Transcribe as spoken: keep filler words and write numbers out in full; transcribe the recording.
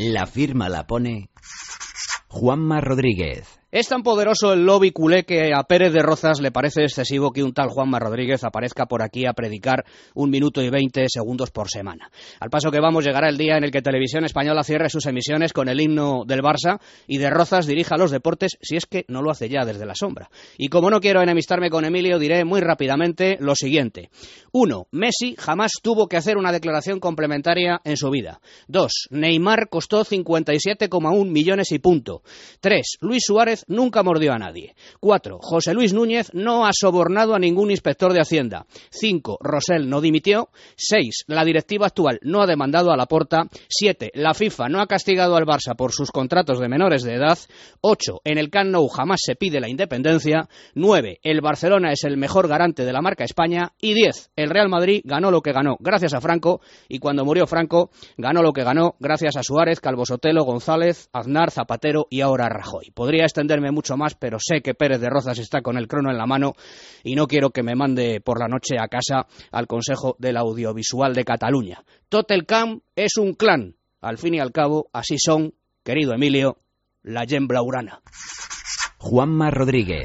La firma la pone Juanma Rodríguez. Es tan poderoso el lobby culé que a Pérez de Rozas le parece excesivo que un tal Juanma Rodríguez aparezca por aquí a predicar un minuto y veinte segundos por semana. Al paso que vamos, llegará el día en el que Televisión Española cierre sus emisiones con el himno del Barça y de Rozas dirija los deportes, si es que no lo hace ya desde la sombra. Y como no quiero enemistarme con Emilio, diré muy rápidamente lo siguiente. Uno, Messi jamás tuvo que hacer una declaración complementaria en su vida. Dos, Neymar costó cincuenta y siete coma uno millones y punto. Tres, Luis Suárez nunca mordió a nadie. Cuatro, José Luis Núñez no ha sobornado a ningún inspector de Hacienda. Cinco, Rosell no dimitió. Seis, la directiva actual no ha demandado a Laporta. Siete, la FIFA no ha castigado al Barça por sus contratos de menores de edad. Ocho, en el Camp Nou jamás se pide la independencia. Nueve, el Barcelona es el mejor garante de la marca España. Y diez, el Real Madrid ganó lo que ganó gracias a Franco, y cuando murió Franco ganó lo que ganó gracias a Suárez, Calvo Sotelo, González, Aznar, Zapatero y ahora Rajoy. Podría extenderme mucho más, pero sé que Pérez de Rozas está con el crono en la mano y no quiero que me mande por la noche a casa al Consejo del Audiovisual de Cataluña. Tot el camp es un clan. Al fin y al cabo, así son, querido Emilio, la gent blaurana. Juanma Rodríguez.